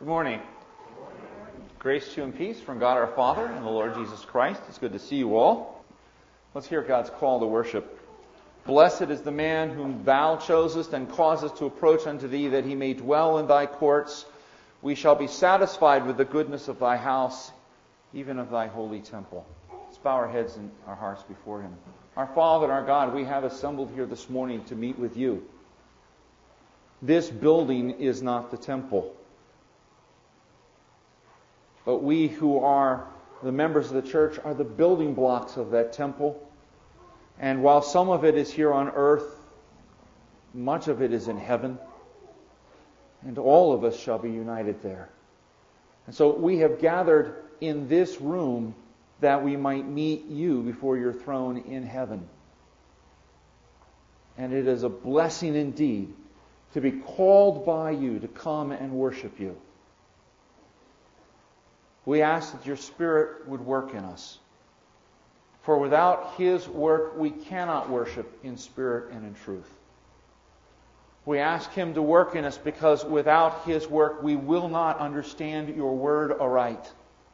Good morning. Grace to you and peace from God our Father and the Lord Jesus Christ. It's good to see you all. Let's hear God's call to worship. Blessed is the man whom thou chosest and causest to approach unto thee, that he may dwell in thy courts. We shall be satisfied with the goodness of thy house, even of thy holy temple. Let's bow our heads and our hearts before him. Our Father and our God, we have assembled here this morning to meet with you. This building is not the temple. But we who are the members of the church are the building blocks of that temple. And while some of it is here on earth, much of it is in heaven. And all of us shall be united there. And so we have gathered in this room that we might meet you before your throne in heaven. And it is a blessing indeed to be called by you to come and worship you. We ask that your Spirit would work in us. For without His work, we cannot worship in spirit and in truth. We ask Him to work in us because without His work, we will not understand your word aright.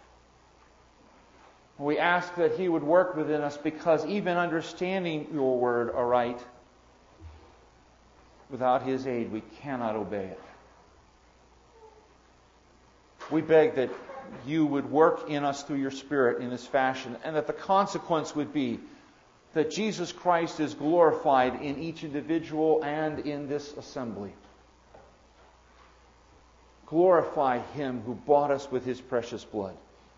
We ask that He would work within us because even understanding your word aright, without His aid, we cannot obey it. We beg that you would work in us through your Spirit in this fashion, and that the consequence would be that Jesus Christ is glorified in each individual and in this assembly. Glorify Him who bought us with His precious blood.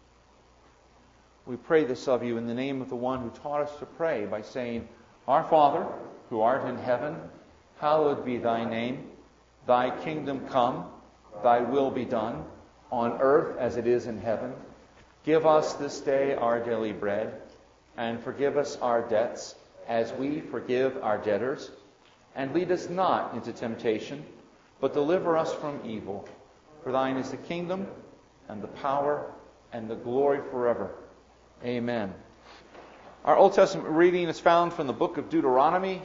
We pray this of you in the name of the one who taught us to pray by saying, Our Father, who art in heaven, hallowed be thy name. Thy kingdom come, thy will be done, on earth as it is in heaven. Give us this day our daily bread, and forgive us our debts, as we forgive our debtors. And lead us not into temptation, but deliver us from evil. For thine is the kingdom, and the power, and the glory forever. Amen. Our Old Testament reading is found from the book of Deuteronomy,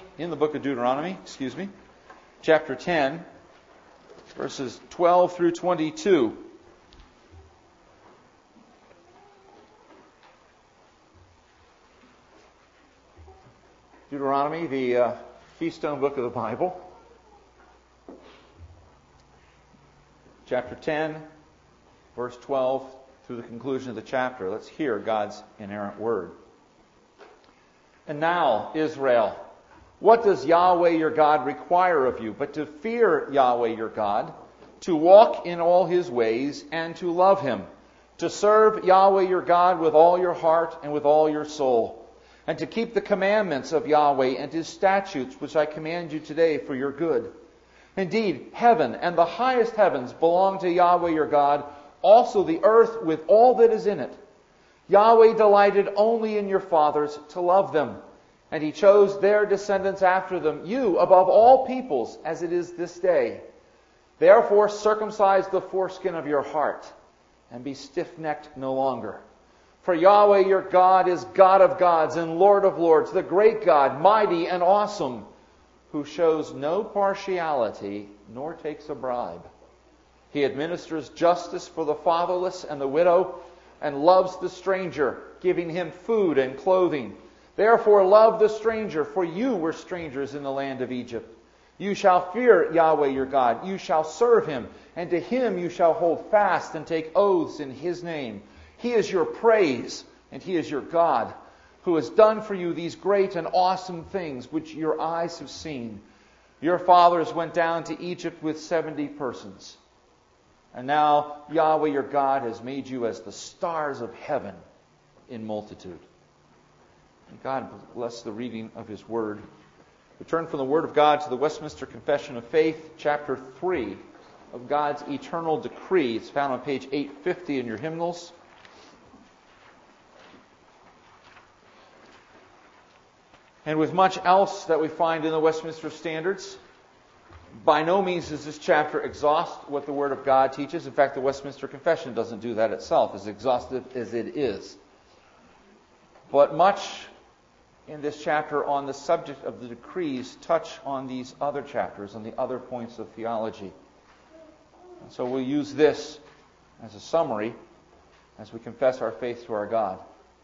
chapter 10, verses 12 through 22. Deuteronomy, the keystone book of the Bible. Chapter 10, verse 12 through the conclusion of the chapter. Let's hear God's inerrant word. And now, Israel, what does Yahweh your God require of you but to fear Yahweh your God, to walk in all His ways, and to love Him, to serve Yahweh your God with all your heart and with all your soul, and to keep the commandments of Yahweh and His statutes, which I command you today for your good. Indeed, heaven and the highest heavens belong to Yahweh your God, also the earth with all that is in it. Yahweh delighted only in your fathers to love them, and He chose their descendants after them, you above all peoples, as it is this day. Therefore circumcise the foreskin of your heart, and be stiff-necked no longer. For Yahweh your God is God of gods and Lord of lords, the great God, mighty and awesome, who shows no partiality nor takes a bribe. He administers justice for the fatherless and the widow, and loves the stranger, giving him food and clothing. Therefore love the stranger, for you were strangers in the land of Egypt. You shall fear Yahweh your God, you shall serve Him, and to Him you shall hold fast and take oaths in His name. He is your praise, and He is your God, who has done for you these great and awesome things which your eyes have seen. Your fathers went down to Egypt with 70 persons. And now Yahweh your God has made you as the stars of heaven in multitude. And God bless the reading of His Word. We turn from the Word of God to the Westminster Confession of Faith, chapter 3 of God's eternal decree. It's found on page 850 in your hymnals. And with much else that we find in the Westminster Standards, by no means does this chapter exhaust what the Word of God teaches. In fact, the Westminster Confession doesn't do that itself, as exhaustive as it is. But much in this chapter on the subject of the decrees touch on these other chapters, on the other points of theology. And so we'll use this as a summary as we confess our faith to our God.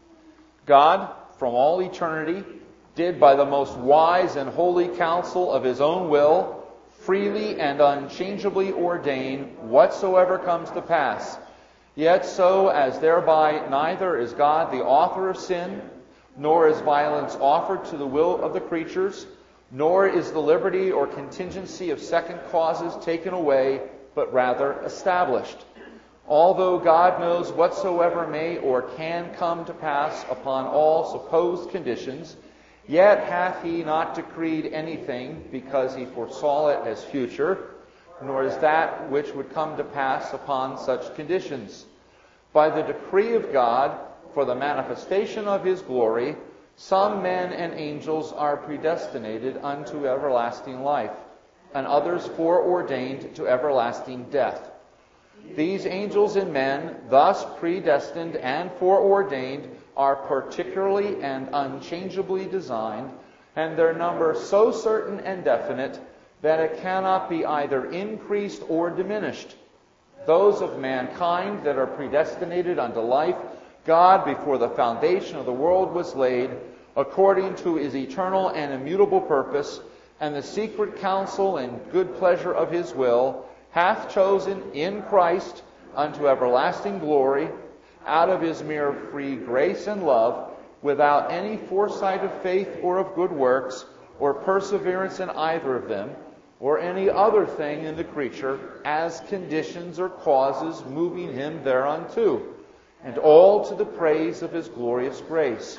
God, from all eternity, did by the most wise and holy counsel of his own will, freely and unchangeably ordain whatsoever comes to pass. Yet so as thereby neither is God the author of sin, nor is violence offered to the will of the creatures, nor is the liberty or contingency of second causes taken away, but rather established. Although God knows whatsoever may or can come to pass upon all supposed conditions, yet hath he not decreed anything because he foresaw it as future, nor is that which would come to pass upon such conditions. By the decree of God, for the manifestation of his glory, some men and angels are predestinated unto everlasting life, and others foreordained to everlasting death. These angels and men, thus predestined and foreordained, are particularly and unchangeably designed, and their number so certain and definite that it cannot be either increased or diminished. Those of mankind that are predestinated unto life, God, before the foundation of the world was laid, according to his eternal and immutable purpose, and the secret counsel and good pleasure of his will, hath chosen in Christ unto everlasting glory, out of his mere free grace and love, without any foresight of faith or of good works, or perseverance in either of them, or any other thing in the creature, as conditions or causes moving him thereunto, and all to the praise of his glorious grace.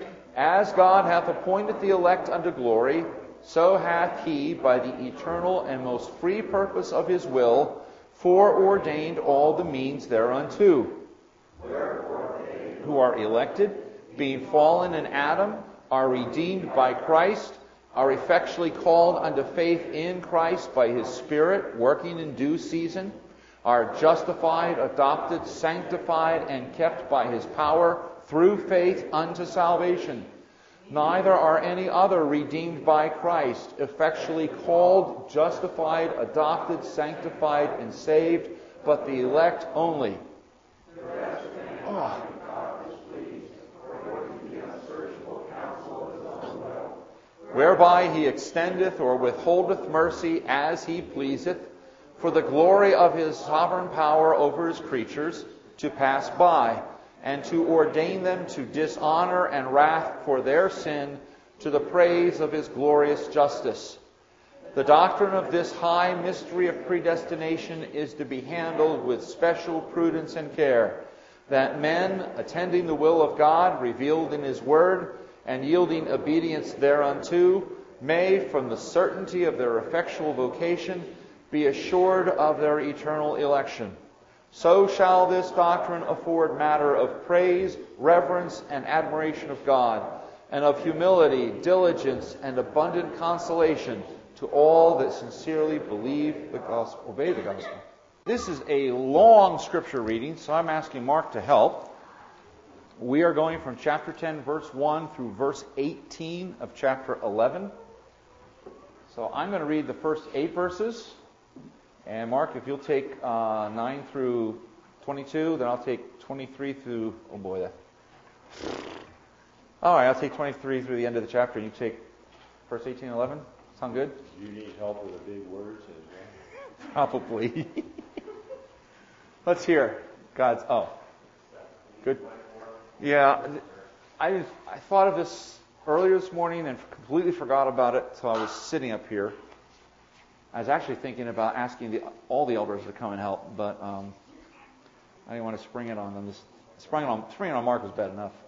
As God hath appointed the elect unto glory, so hath he, by the eternal and most free purpose of his will, foreordained all the means thereunto. Who are elected, being fallen in Adam, are redeemed by Christ, are effectually called unto faith in Christ by his Spirit, working in due season, are justified, adopted, sanctified, and kept by his power through faith unto salvation. Neither are any other redeemed by Christ, effectually called, justified, adopted, sanctified, and saved, but the elect only. Oh. Whereby he extendeth or withholdeth mercy as he pleaseth, for the glory of his sovereign power over his creatures, to pass by, and to ordain them to dishonor and wrath for their sin, to the praise of his glorious justice. The doctrine of this high mystery of predestination is to be handled with special prudence and care, that men, attending the will of God revealed in his word, and yielding obedience thereunto, may, from the certainty of their effectual vocation, be assured of their eternal election. So shall this doctrine afford matter of praise, reverence, and admiration of God, and of humility, diligence, and abundant consolation to all that sincerely believe the gospel, obey the gospel. This is a long scripture reading, so I'm asking Mark to help. We are going from chapter 10, verse 1 through verse 18 of chapter 11. So I'm going to read the first 8 verses. And Mark, if you'll take 9 through 22, then I'll take 23 through, oh boy, that. All right, I'll take 23 through the end of the chapter, and you take verse 18 and 11. Sound good? Do you need help with the big words as well? Probably. Let's hear God's, good. Yeah, I thought of this earlier this morning and completely forgot about it, so I was sitting up here. I was actually thinking about asking all the elders to come and help, but I didn't want to spring it on them. Springing on Mark was bad enough.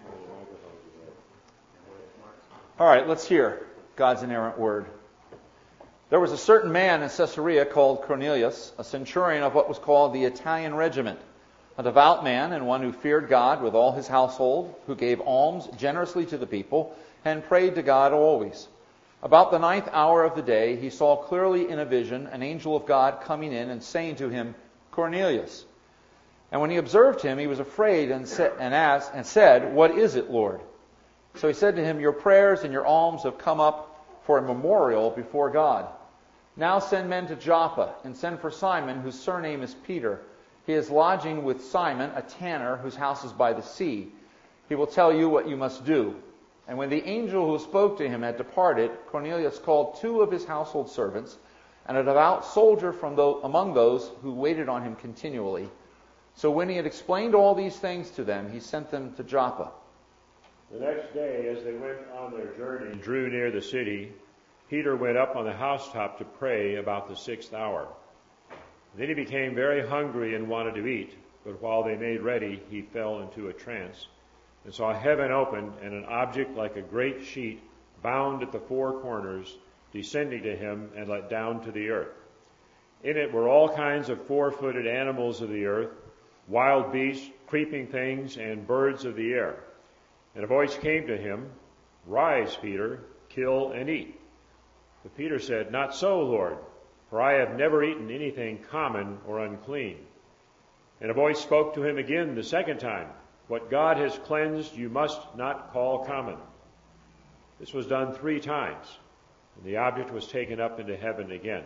All right, let's hear God's inerrant word. There was a certain man in Caesarea called Cornelius, a centurion of what was called the Italian regiment, a devout man and one who feared God with all his household, who gave alms generously to the people and prayed to God always. About the 9th hour of the day, he saw clearly in a vision an angel of God coming in and saying to him, Cornelius. And when he observed him, he was afraid and said, What is it, Lord? So he said to him, Your prayers and your alms have come up for a memorial before God. Now send men to Joppa and send for Simon, whose surname is Peter. He is lodging with Simon, a tanner, whose house is by the sea. He will tell you what you must do." And when the angel who spoke to him had departed, Cornelius called 2 of his household servants and a devout soldier from among those who waited on him continually. So when he had explained all these things to them, he sent them to Joppa. The next day, as they went on their journey and drew near the city, Peter went up on the housetop to pray about the 6th hour. Then he became very hungry and wanted to eat, but while they made ready, he fell into a trance and saw heaven opened and an object like a great sheet bound at the 4 corners descending to him and let down to the earth. In it were all kinds of 4-footed animals of the earth, wild beasts, creeping things, and birds of the air. And a voice came to him, "Rise, Peter, kill and eat." But Peter said, "Not so, Lord, for I have never eaten anything common or unclean." And a voice spoke to him again the second time, "What God has cleansed you must not call common." This was done 3 times, and the object was taken up into heaven again.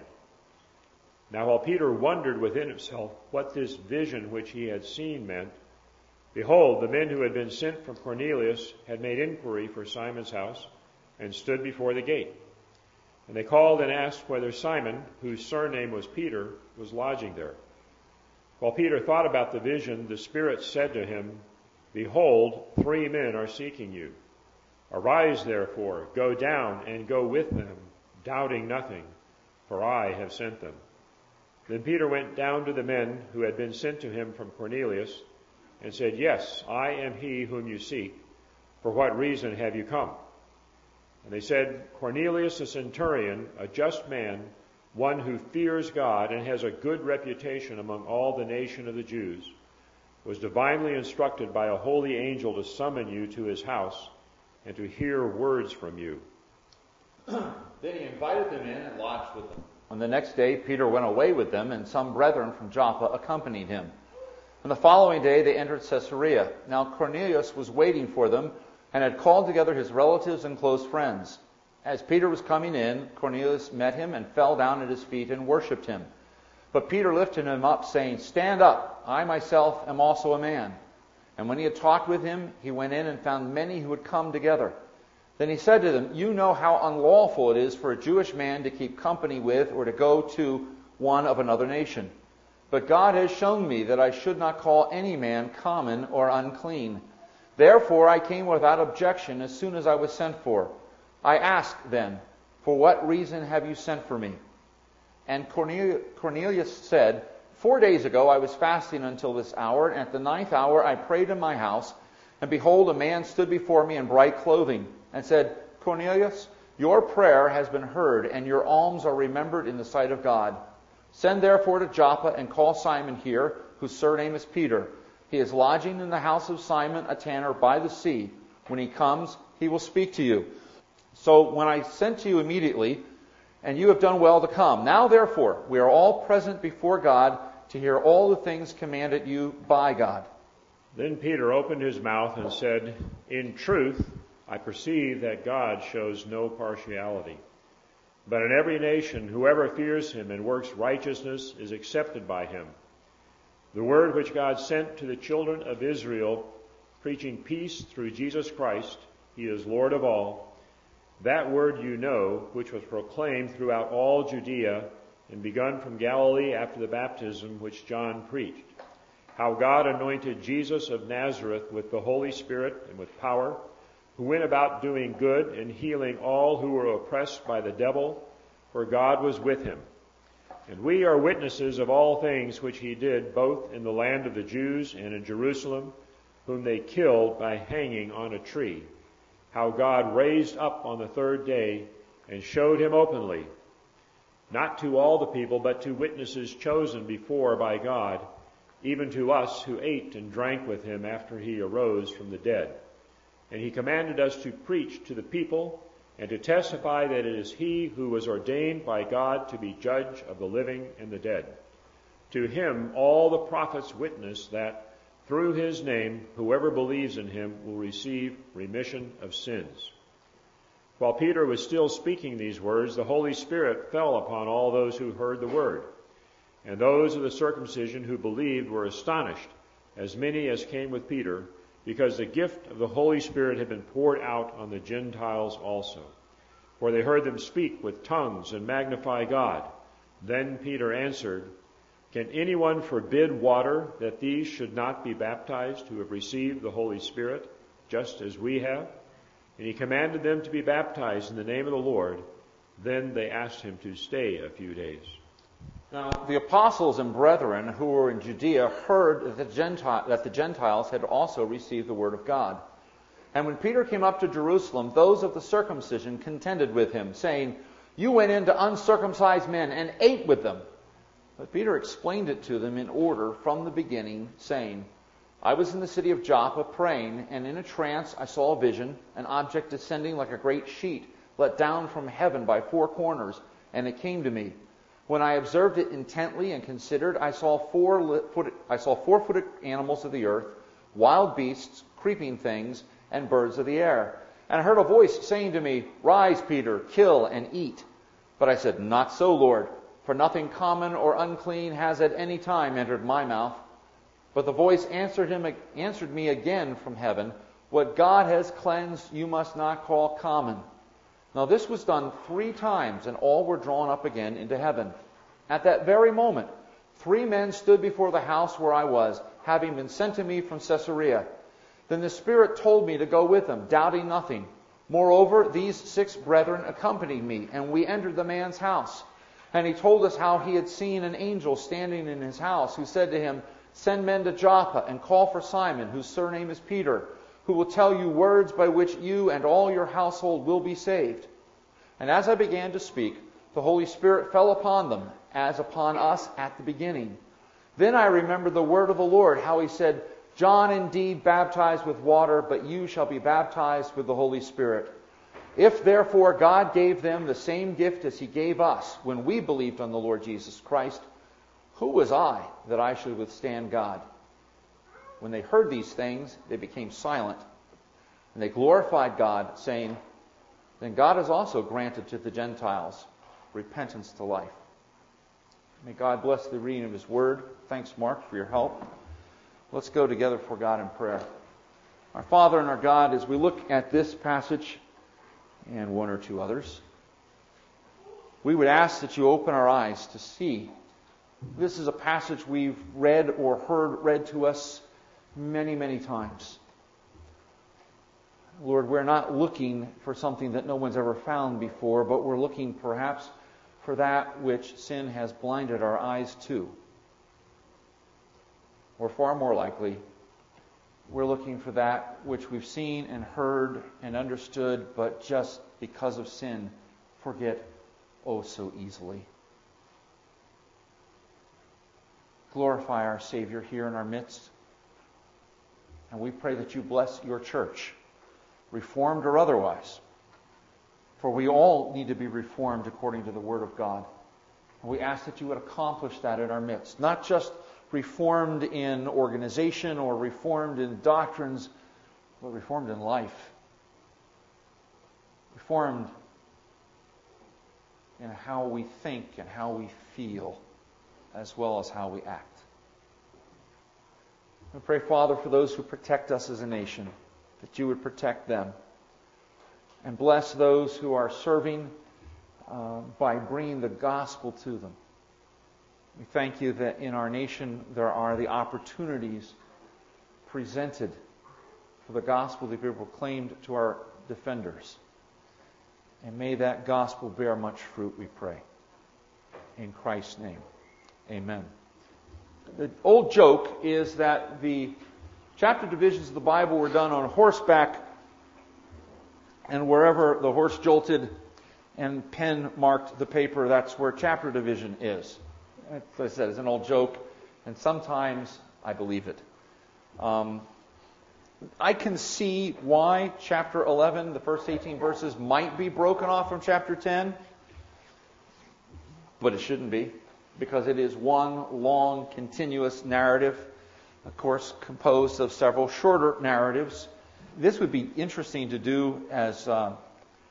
Now while Peter wondered within himself what this vision which he had seen meant, behold, the men who had been sent from Cornelius had made inquiry for Simon's house and stood before the gate. And they called and asked whether Simon, whose surname was Peter, was lodging there. While Peter thought about the vision, the Spirit said to him, "Behold, 3 men are seeking you. Arise, therefore, go down and go with them, doubting nothing, for I have sent them." Then Peter went down to the men who had been sent to him from Cornelius and said, "Yes, I am he whom you seek. For what reason have you come?" And they said, "Cornelius, a centurion, a just man, one who fears God and has a good reputation among all the nation of the Jews, was divinely instructed by a holy angel to summon you to his house and to hear words from you." Then he invited them in and lodged with them. On the next day, Peter went away with them, and some brethren from Joppa accompanied him. On the following day, they entered Caesarea. Now Cornelius was waiting for them and had called together his relatives and close friends. As Peter was coming in, Cornelius met him and fell down at his feet and worshipped him. But Peter lifted him up, saying, "Stand up, I myself am also a man." And when he had talked with him, he went in and found many who had come together. Then he said to them, "You know how unlawful it is for a Jewish man to keep company with or to go to one of another nation. But God has shown me that I should not call any man common or unclean. Therefore I came without objection as soon as I was sent for. I asked then, 'For what reason have you sent for me?' And Cornelius said, 4 days ago I was fasting until this hour, and at the 9th hour I prayed in my house, and behold, a man stood before me in bright clothing, and said, 'Cornelius, your prayer has been heard, and your alms are remembered in the sight of God. Send therefore to Joppa and call Simon here, whose surname is Peter. He is lodging in the house of Simon, a tanner, by the sea. When he comes, he will speak to you.' So when I sent to you immediately, and you have done well to come. Now therefore, we are all present before God to hear all the things commanded you by God." Then Peter opened his mouth and said, "In truth, I perceive that God shows no partiality. But in every nation, whoever fears him and works righteousness is accepted by him. The word which God sent to the children of Israel, preaching peace through Jesus Christ, he is Lord of all. That word you know, which was proclaimed throughout all Judea and begun from Galilee after the baptism which John preached, how God anointed Jesus of Nazareth with the Holy Spirit and with power, who went about doing good and healing all who were oppressed by the devil, for God was with him. And we are witnesses of all things which he did, both in the land of the Jews and in Jerusalem, whom they killed by hanging on a tree, how God raised up on the 3rd day and showed him openly, not to all the people, but to witnesses chosen before by God, even to us who ate and drank with him after he arose from the dead. And he commanded us to preach to the people and to testify that it is he who was ordained by God to be judge of the living and the dead. To him all the prophets witness that through his name whoever believes in him will receive remission of sins." While Peter was still speaking these words, the Holy Spirit fell upon all those who heard the word. And those of the circumcision who believed were astonished, as many as came with Peter, because the gift of the Holy Spirit had been poured out on the Gentiles also. For they heard them speak with tongues and magnify God. Then Peter answered, Can anyone forbid water that these should not be baptized who have received the Holy Spirit, just as we have? And he commanded them to be baptized in the name of the Lord. Then they asked him to stay a few days. Now, the apostles and brethren who were in Judea heard that the Gentiles had also received the word of God. And when Peter came up to Jerusalem, those of the circumcision contended with him, saying, You went in to uncircumcised men and ate with them. But Peter explained it to them in order from the beginning, saying, I was in the city of Joppa praying, and in a trance I saw a vision, an object descending like a great sheet, let down from heaven by four corners, and it came to me. When I observed it intently and considered, I saw four-footed animals of the earth, wild beasts, creeping things, and birds of the air. And I heard a voice saying to me, Rise, Peter, kill and eat. But I said, Not so, Lord, for nothing common or unclean has at any time entered my mouth. But the voice answered me again from heaven, What God has cleansed you must not call common. Now this was done 3 times, and all were drawn up again into heaven. At that very moment, 3 men stood before the house where I was, having been sent to me from Caesarea. Then the Spirit told me to go with them, doubting nothing. Moreover, these 6 brethren accompanied me, and we entered the man's house. And he told us how he had seen an angel standing in his house, who said to him, Send men to Joppa, and call for Simon, whose surname is Peter, who will tell you words by which you and all your household will be saved. And as I began to speak, the Holy Spirit fell upon them, as upon us at the beginning. Then I remembered the word of the Lord, how he said, John indeed baptized with water, but you shall be baptized with the Holy Spirit. If therefore God gave them the same gift as he gave us when we believed on the Lord Jesus Christ, who was I that I should withstand God? When they heard these things, they became silent, and they glorified God, saying, Then God has also granted to the Gentiles repentance to life. May God bless the reading of his word. Thanks, Mark, for your help. Let's go together before God in prayer. Our Father and our God, as we look at this passage and 1 or 2 others, we would ask that you open our eyes to see. This is a passage we've read or heard read to us many, many times. Lord, we're not looking for something that no one's ever found before, but we're looking perhaps for that which sin has blinded our eyes to. Or far more likely, we're looking for that which we've seen and heard and understood, but just because of sin, forget oh so easily. Glorify our Savior here in our midst. And we pray that you bless your church, reformed or otherwise. For we all need to be reformed according to the Word of God. And we ask that you would accomplish that in our midst. Not just reformed in organization or reformed in doctrines, but reformed in life. Reformed in how we think and how we feel, as well as how we act. We pray, Father, for those who protect us as a nation, that you would protect them. And bless those who are serving by bringing the gospel to them. We thank you that in our nation there are the opportunities presented for the gospel to be proclaimed to our defenders. And may that gospel bear much fruit, we pray. In Christ's name, amen. The old joke is that the chapter divisions of the Bible were done on horseback, and wherever the horse jolted and pen marked the paper, that's where chapter division is. As I said, it's an old joke, and sometimes I believe it. I can see why chapter 11, the first 18 verses, might be broken off from chapter 10, but it shouldn't be, because it is one long, continuous narrative, of course, composed of several shorter narratives. This would be interesting to do as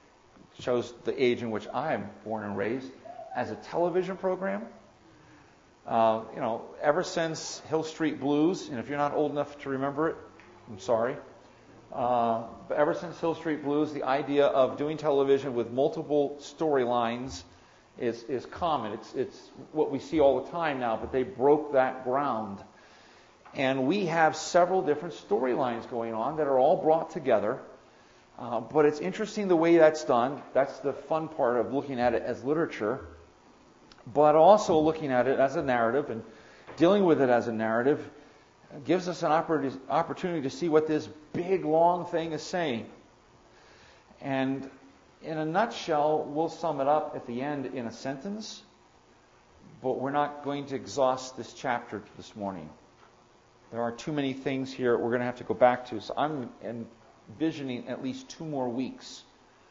shows the age in which I am born and raised, as a television program. Ever since Hill Street Blues, and if you're not old enough to remember it, I'm sorry. But ever since Hill Street Blues, the idea of doing television with multiple storylines is common. It's what we see all the time now, but they broke that ground. And we have several different storylines going on that are all brought together. But it's interesting the way that's done. That's the fun part of looking at it as literature, but also looking at it as a narrative and dealing with it as a narrative gives us an opportunity to see what this big, long thing is saying. And in a nutshell, we'll sum it up at the end in a sentence, but we're not going to exhaust this chapter this morning. There are too many things here we're going to have to go back to, so I'm envisioning at least 2 more weeks,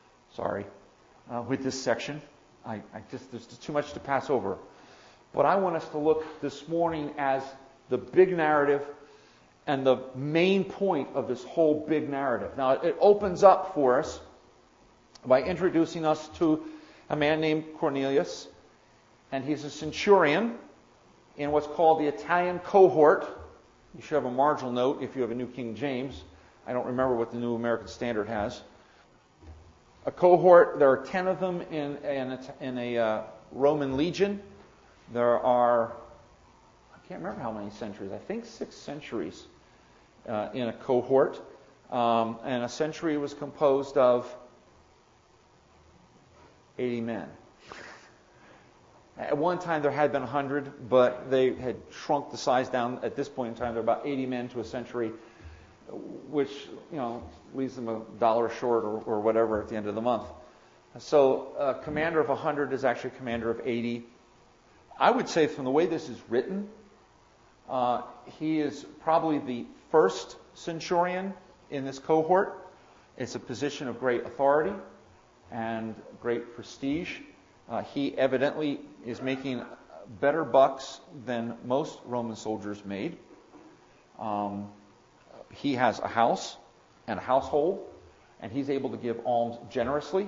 with this section. There's just too much to pass over. But I want us to look this morning as the big narrative and the main point of this whole big narrative. Now, it opens up for us by introducing us to a man named Cornelius, and he's a centurion in what's called the Italian cohort. You should have a marginal note if you have a New King James. I don't remember what the New American Standard has. A cohort, there are 10 of them in a Roman legion. There are, I can't remember how many centuries, I think 6 centuries in a cohort. And a century was composed of 80 men. At one time there had been 100, but they had shrunk the size down. At this point in time, there are about 80 men to a century, which, leaves them $1 short or whatever at the end of the month. So a commander of 100 is actually a commander of 80. I would say from the way this is written, he is probably the first centurion in this cohort. It's a position of great authority and great prestige. He evidently is making better bucks than most Roman soldiers made. He has a house and a household, and he's able to give alms generously.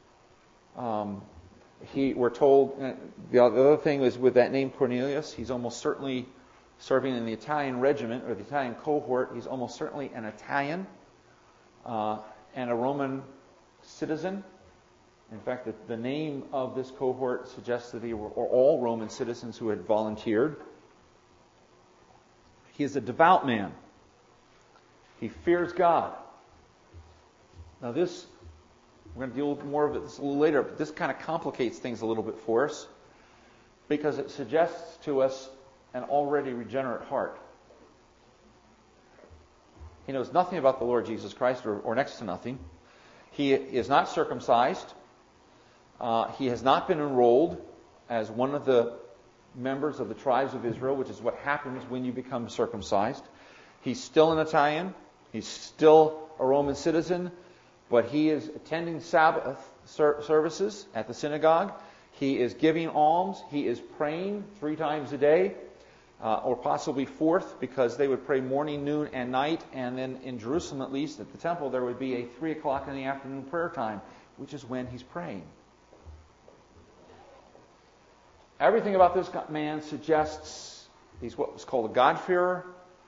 We're told, the other thing is with that name Cornelius, he's almost certainly serving in the Italian regiment or the Italian cohort. He's almost certainly an Italian and a Roman citizen. In fact, the name of this cohort suggests that they were all Roman citizens who had volunteered. He is a devout man. He fears God. Now this, we're going to deal with more of it a little later, but this kind of complicates things a little bit for us because it suggests to us an already regenerate heart. He knows nothing about the Lord Jesus Christ, or next to nothing. He is not circumcised. He has not been enrolled as one of the members of the tribes of Israel, which is what happens when you become circumcised. He's still an Italian. He's still a Roman citizen, but he is attending Sabbath services at the synagogue. He is giving alms. He is praying 3 times a day, or possibly 4th, because they would pray morning, noon, and night. And then in Jerusalem, at least, at the temple, there would be a 3 o'clock in the afternoon prayer time, which is when he's praying. Everything about this man suggests he's what was called a God-fearer,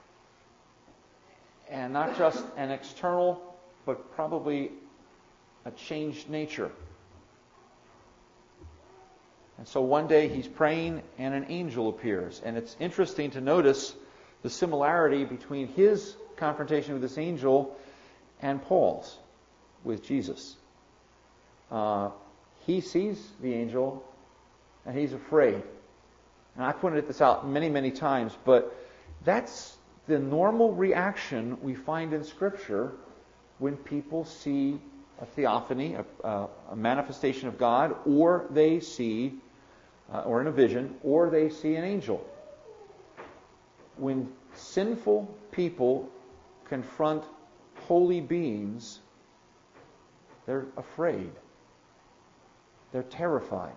and not just an external, but probably a changed nature. And so one day he's praying and an angel appears. And it's interesting to notice the similarity between his confrontation with this angel and Paul's with Jesus. He sees the angel and he's afraid. And I pointed this out many, many times, but that's the normal reaction we find in Scripture when people see a theophany, a manifestation of God, or they see, or in a vision, or they see an angel. When sinful people confront holy beings, they're afraid. They're terrified.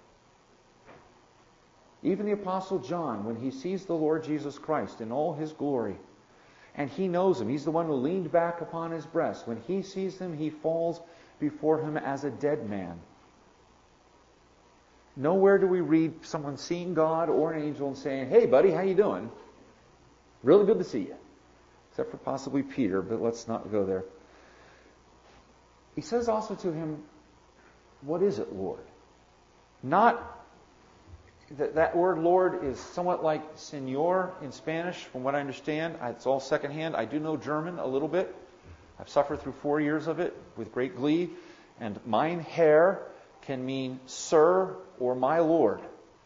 Even the Apostle John, when he sees the Lord Jesus Christ in all his glory, and he knows him, he's the one who leaned back upon his breast. When he sees him, he falls before him as a dead man. Nowhere do we read someone seeing God or an angel and saying, "Hey, buddy, how you doing? Really good to see you." Except for possibly Peter, but let's not go there. He says also to him, "What is it, Lord?" Not that word Lord is somewhat like Senor in Spanish, from what I understand. It's all secondhand. I do know German a little bit. I've suffered through 4 years of it with great glee. And mein Herr can mean sir or my Lord.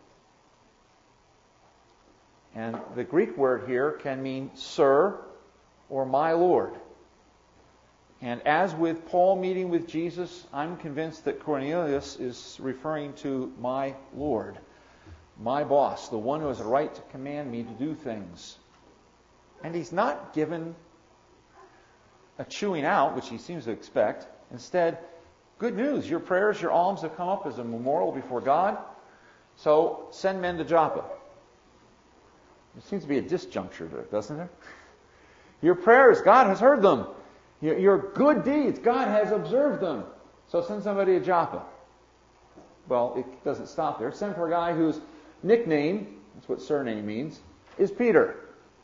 And the Greek word here can mean sir or my Lord. And as with Paul meeting with Jesus, I'm convinced that Cornelius is referring to my Lord, my boss, the one who has a right to command me to do things. And he's not given a chewing out, which he seems to expect. Instead, good news, your prayers, your alms have come up as a memorial before God. So send men to Joppa. There seems to be a disjuncture there, doesn't there? Your prayers, God has heard them. Your good deeds, God has observed them. So send somebody to Joppa. Well, it doesn't stop there. Send for a guy whose nickname, that's what surname means, is Peter.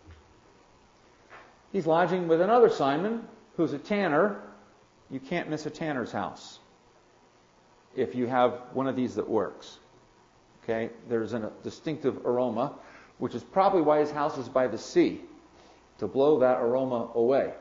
He's lodging with another Simon, who's a tanner. You can't miss a tanner's house if you have one of these that works. Okay? There's a distinctive aroma, which is probably why his house is by the sea, to blow that aroma away.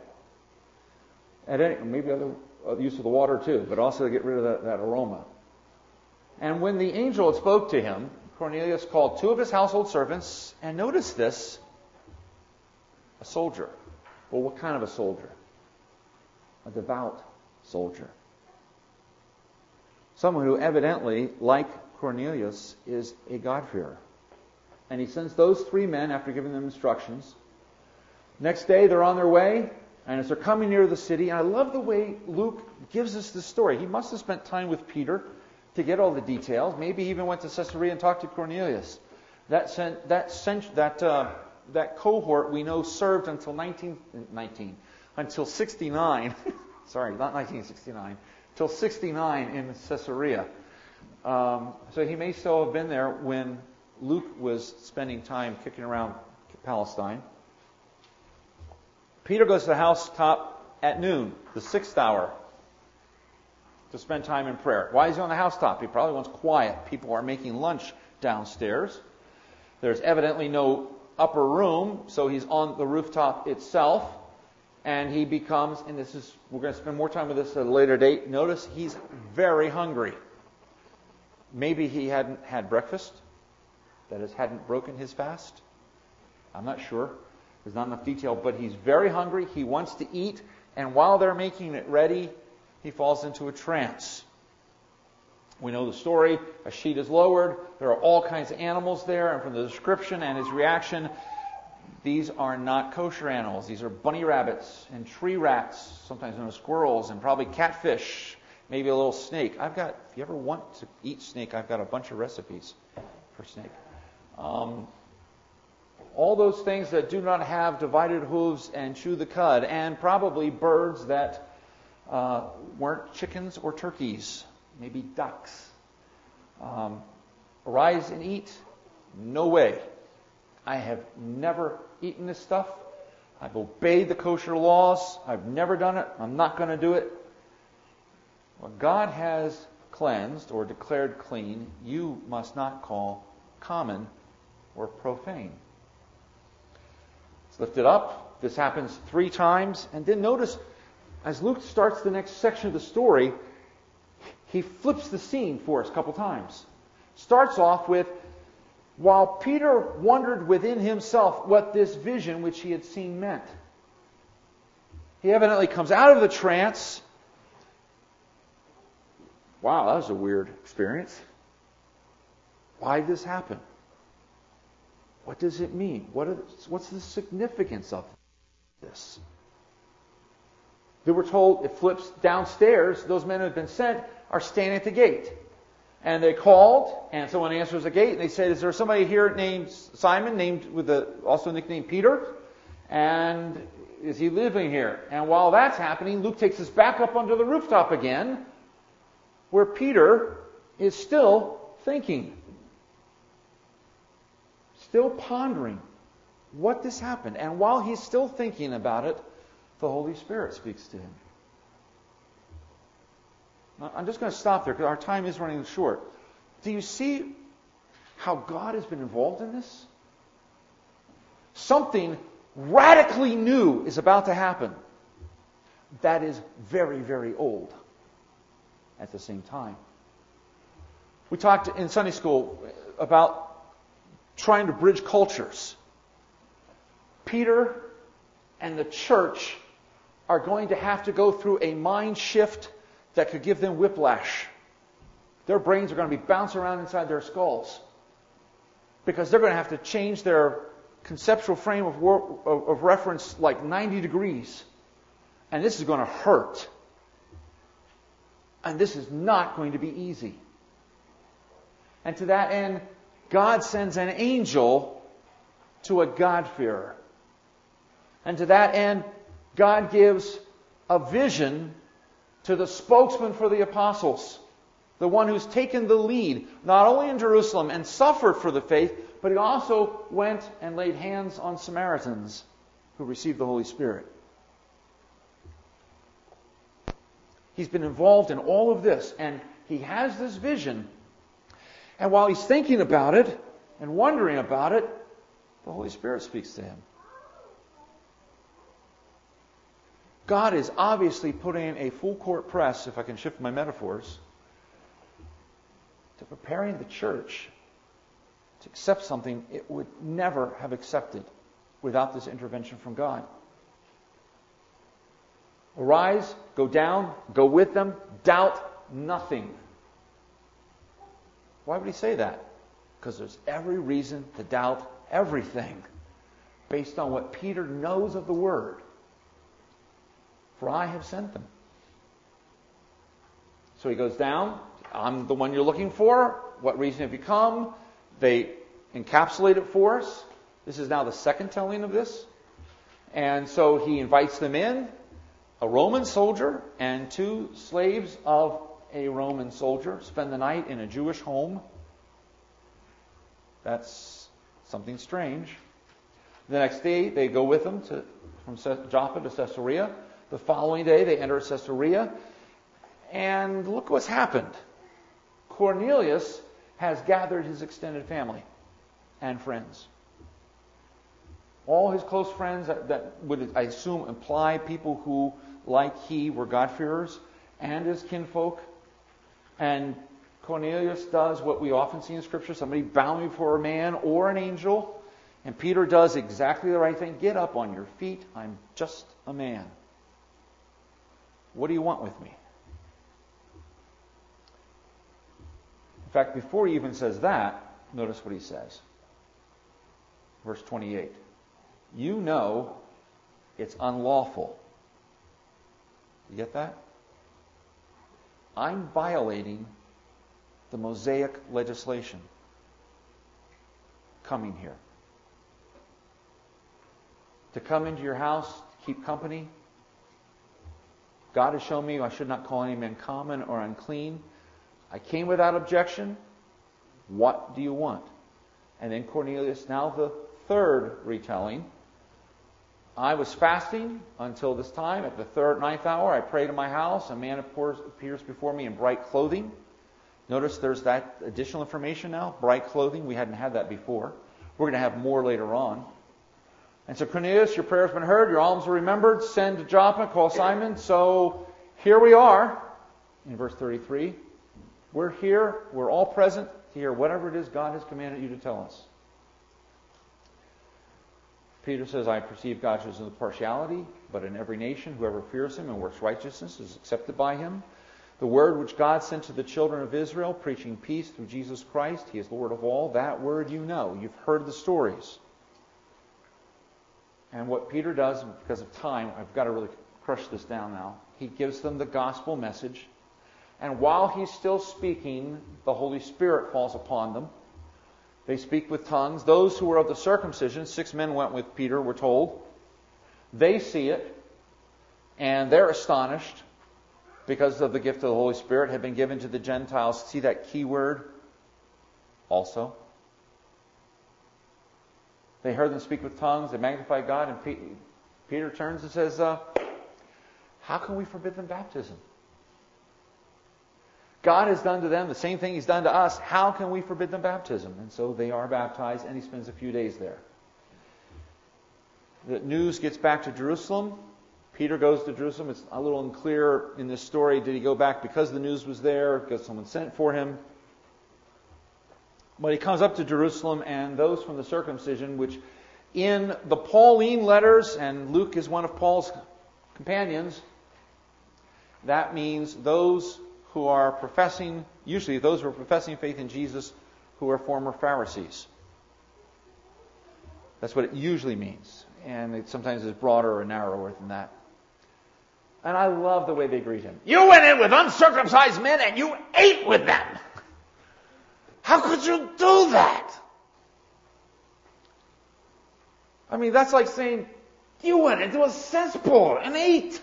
Maybe other use of the water too, but also to get rid of that aroma. And when the angel spoke to him, Cornelius called 2 of his household servants, and notice this, a soldier. Well, what kind of a soldier? A devout soldier. Someone who evidently, like Cornelius, is a God-fearer. And he sends those 3 men after giving them instructions. Next day, they're on their way. And as they're coming near the city, and I love the way Luke gives us this story. He must have spent time with Peter to get all the details. Maybe he even went to Caesarea and talked to Cornelius. That cohort we know served until 69. Sorry, not 1969. Till 69 in Caesarea. So he may still have been there when Luke was spending time kicking around Palestine. Peter goes to the housetop at noon, the 6th hour, to spend time in prayer. Why is he on the housetop? He probably wants quiet. People are making lunch downstairs. There's evidently no upper room, so he's on the rooftop itself. And he becomes, and we're going to spend more time with this at a later date. Notice he's very hungry. Maybe he hadn't had breakfast. That is, hadn't broken his fast. I'm not sure. There's not enough detail, but he's very hungry. He wants to eat, and while they're making it ready, he falls into a trance. We know the story. A sheet is lowered. There are all kinds of animals there, and from the description and his reaction, these are not kosher animals. These are bunny rabbits and tree rats, sometimes known as squirrels, and probably catfish, maybe a little snake. If you ever want to eat snake, I've got a bunch of recipes for snake. All those things that do not have divided hooves and chew the cud, and probably birds that weren't chickens or turkeys, maybe ducks. Arise and eat? No way. I have never eaten this stuff. I've obeyed the kosher laws. I've never done it. I'm not going to do it. What God has cleansed or declared clean, you must not call common or profane. Lift it up. This happens 3 times. And then notice, as Luke starts the next section of the story, he flips the scene for us a couple times. Starts off with, while Peter wondered within himself what this vision which he had seen meant. He evidently comes out of the trance. Wow, that was a weird experience. Why did this happen? What does it mean? What's the significance of this? They were told, it flips downstairs, those men who had been sent are standing at the gate. And they called, and someone answers the gate, and they said, is there somebody here named Simon, named with also nicknamed Peter? And is he living here? And while that's happening, Luke takes us back up onto the rooftop again, where Peter is still thinking, still pondering what this happened. And while he's still thinking about it, the Holy Spirit speaks to him. Now, I'm just going to stop there because our time is running short. Do you see how God has been involved in this? Something radically new is about to happen that is very, very old at the same time. We talked in Sunday school about trying to bridge cultures. Peter and the church are going to have to go through a mind shift that could give them whiplash. Their brains are going to be bouncing around inside their skulls because they're going to have to change their conceptual frame of reference like 90 degrees. And this is going to hurt. And this is not going to be easy. And to that end, God sends an angel to a God-fearer. And to that end, God gives a vision to the spokesman for the apostles, the one who's taken the lead, not only in Jerusalem and suffered for the faith, but he also went and laid hands on Samaritans who received the Holy Spirit. He's been involved in all of this, and he has this vision. And while he's thinking about it and wondering about it, the Holy Spirit speaks to him. God is obviously putting a full court press, if I can shift my metaphors, to preparing the church to accept something it would never have accepted without this intervention from God. Arise, go down, go with them, doubt nothing. Why would he say that? Because there's every reason to doubt everything based on what Peter knows of the Word. For I have sent them. So he goes down. I'm the one you're looking for. What reason have you come? They encapsulate it for us. This is now the second telling of this. And so he invites them in. A Roman soldier and two slaves of a Roman soldier spend the night in a Jewish home. That's something strange. The next day, they go with them from Joppa to Caesarea. The following day, they enter Caesarea. And look what's happened. Cornelius has gathered his extended family and friends. All his close friends that would, I assume, imply people who, like he, were God-fearers, and his kinfolk. And Cornelius does what we often see in Scripture, somebody bowing before a man or an angel. And Peter does exactly the right thing. Get up on your feet. I'm just a man. What do you want with me? In fact, before he even says that, notice what he says. Verse 28. You know it's unlawful. You get that? I'm violating the Mosaic legislation coming here. To come into your house, to keep company. God has shown me I should not call any man common or unclean. I came without objection. What do you want? And then Cornelius, now the third retelling. I was fasting until this time. At the ninth hour, I prayed in my house. A man appears before me in bright clothing. Notice there's that additional information now. Bright clothing. We hadn't had that before. We're going to have more later on. And so, Cornelius, your prayer has been heard. Your alms are remembered. Send to Joppa. Call Simon. So here we are in verse 33. We're here. We're all present to hear whatever it is God has commanded you to tell us. Peter says, I perceive God shows no partiality, but in every nation, whoever fears him and works righteousness is accepted by him. The word which God sent to the children of Israel, preaching peace through Jesus Christ, he is Lord of all. That word you know. You've heard the stories. And what Peter does, because of time, I've got to really crush this down now. He gives them the gospel message. And while he's still speaking, the Holy Spirit falls upon them. They speak with tongues. Those who were of the circumcision, 6 men went with Peter, we're told. They see it, and they're astonished because of the gift of the Holy Spirit had been given to the Gentiles. See that key word? also. They heard them speak with tongues, they magnified God, and Peter turns and says, how can we forbid them baptism? God has done to them the same thing He's done to us. How can we forbid them baptism? And so they are baptized, and he spends a few days there. The news gets back to Jerusalem. Peter goes to Jerusalem. It's a little unclear in this story. Did he go back because the news was there? Because someone sent for him? But he comes up to Jerusalem, and those from the circumcision, which in the Pauline letters, and Luke is one of Paul's companions, that means those who are professing, usually those who are professing faith in Jesus, who are former Pharisees. That's what it usually means. And it sometimes is broader or narrower than that. And I love the way they greet him. You went in with uncircumcised men and you ate with them. How could you do that? I mean, that's like saying, you went into a cesspool and ate.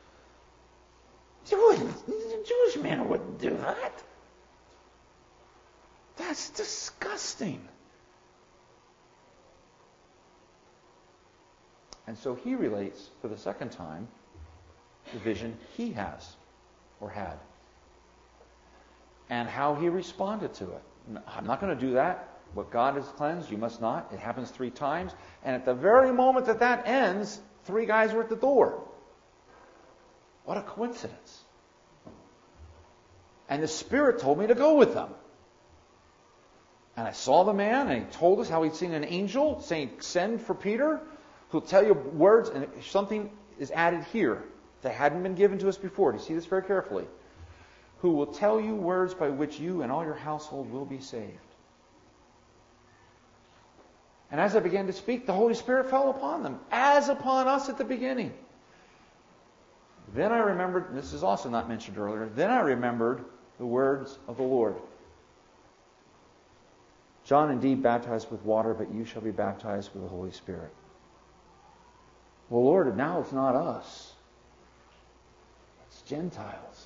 Jewish man wouldn't do that. That's disgusting. And so he relates for the second time the vision he has or had and how he responded to it. I'm not going to do that. What God has cleansed, you must not. It happens 3 times. And at the very moment that ends, 3 guys are at the door. What a coincidence. And the Spirit told me to go with them. And I saw the man, and he told us how he'd seen an angel saying, send for Peter, who'll tell you words, and something is added here that hadn't been given to us before. Do you see this very carefully? Who will tell you words by which you and all your household will be saved. And as I began to speak, the Holy Spirit fell upon them, as upon us at the beginning. Then I remembered, and this is also not mentioned earlier, then I remembered the words of the Lord. John indeed baptized with water, but you shall be baptized with the Holy Spirit. Well, Lord, now it's not us. It's Gentiles.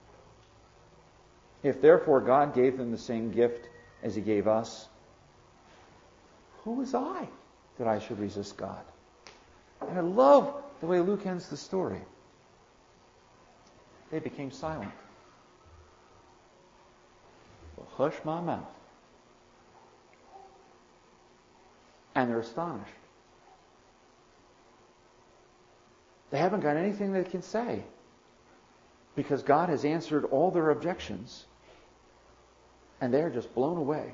If therefore God gave them the same gift as He gave us, who was I that I should resist God? And I love the way Luke ends the story. They became silent. Well, hush my mouth. And they're astonished. They haven't got anything they can say because God has answered all their objections and they're just blown away.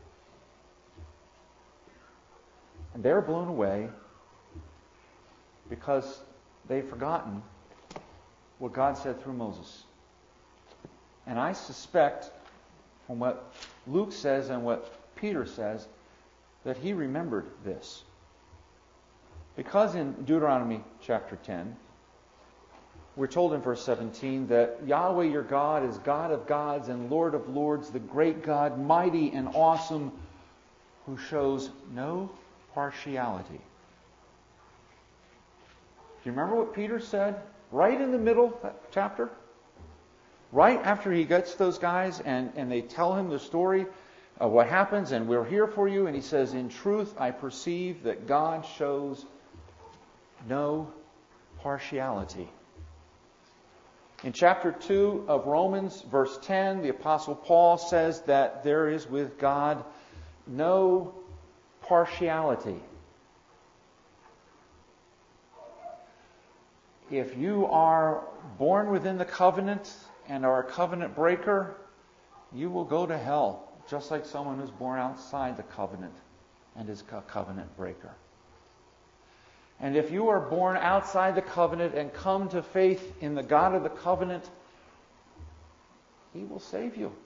And they're blown away because they've forgotten what God said through Moses. And I suspect from what Luke says and what Peter says that he remembered this. Because in Deuteronomy chapter 10, we're told in verse 17 that Yahweh your God is God of gods and Lord of lords, the great God, mighty and awesome, who shows no partiality. Do you remember what Peter said right in the middle of that chapter? Right after he gets those guys and they tell him the story of what happens, and we're here for you, and he says, in truth I perceive that God shows no partiality. In chapter 2 of Romans, verse 10, the Apostle Paul says that there is with God no partiality. If you are born within the covenant and are a covenant breaker, you will go to hell, just like someone who's born outside the covenant and is a covenant breaker. And if you are born outside the covenant and come to faith in the God of the covenant, He will save you.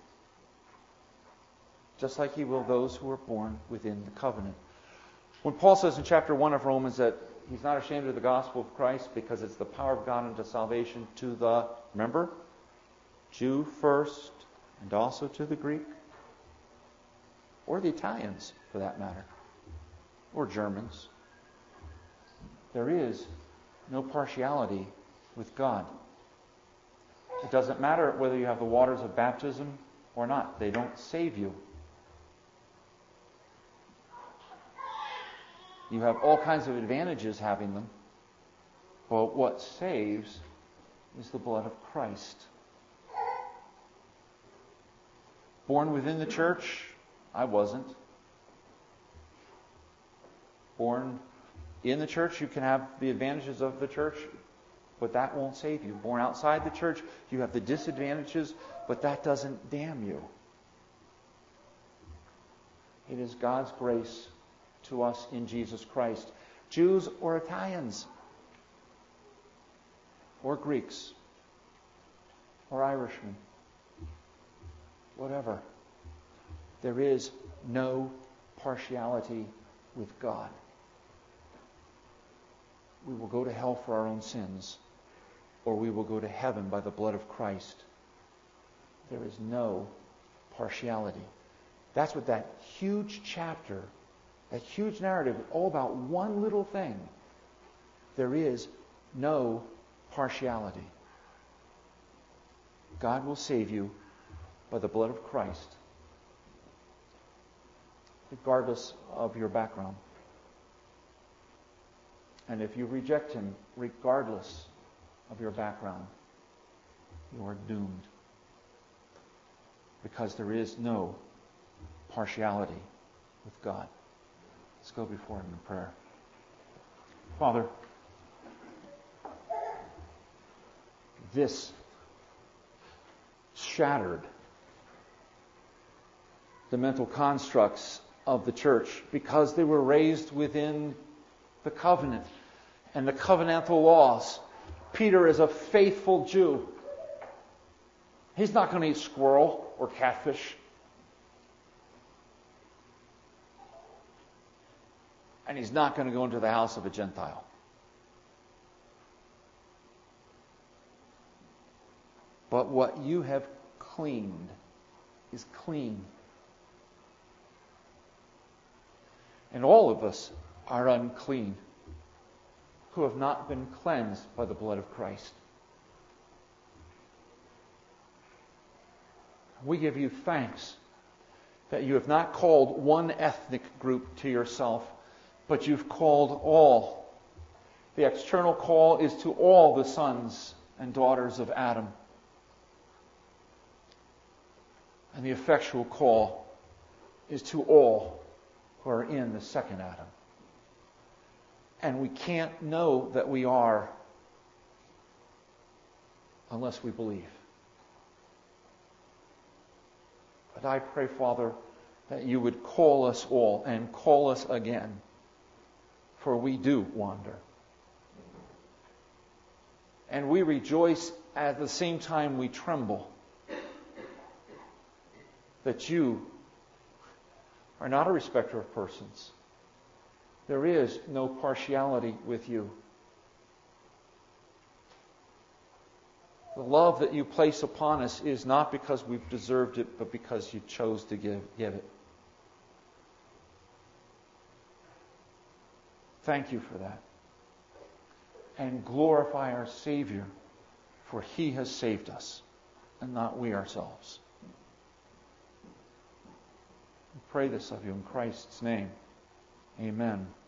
Just like He will those who are born within the covenant. When Paul says in chapter 1 of Romans that he's not ashamed of the gospel of Christ because it's the power of God unto salvation to the, remember, Jew first and also to the Greek, or the Italians for that matter, or Germans. There is no partiality with God. It doesn't matter whether you have the waters of baptism or not. They don't save you. You have all kinds of advantages having them. But what saves is the blood of Christ. Born within the church, I wasn't. Born in the church, you can have the advantages of the church, but that won't save you. Born outside the church, you have the disadvantages, but that doesn't damn you. It is God's grace to us in Jesus Christ. Jews or Italians, or Greeks, or Irishmen, whatever. There is no partiality with God. We will go to hell for our own sins, or we will go to heaven by the blood of Christ. There is no partiality. That's what that huge chapter, that huge narrative, all about one little thing. There is no partiality. God will save you by the blood of Christ, regardless of your background. And if you reject Him, regardless of your background, you are doomed. Because there is no partiality with God. Let's go before Him in prayer. Father, this shattered the mental constructs of the church because they were raised within the covenant and the covenantal laws. Peter is a faithful Jew. He's not going to eat squirrel or catfish. And he's not going to go into the house of a Gentile. But what you have cleaned is clean. And all of us are unclean who have not been cleansed by the blood of Christ. We give you thanks that you have not called one ethnic group to yourself, but you've called all. The external call is to all the sons and daughters of Adam. And the effectual call is to all who are in the second Adam. And we can't know that we are unless we believe. But I pray, Father, that you would call us all and call us again, for we do wander. And we rejoice at the same time we tremble that you are not a respecter of persons. There is no partiality with you. The love that you place upon us is not because we've deserved it, but because you chose to give it. Thank you for that. And glorify our Savior, for He has saved us, and not we ourselves. We pray this of you in Christ's name. Amen.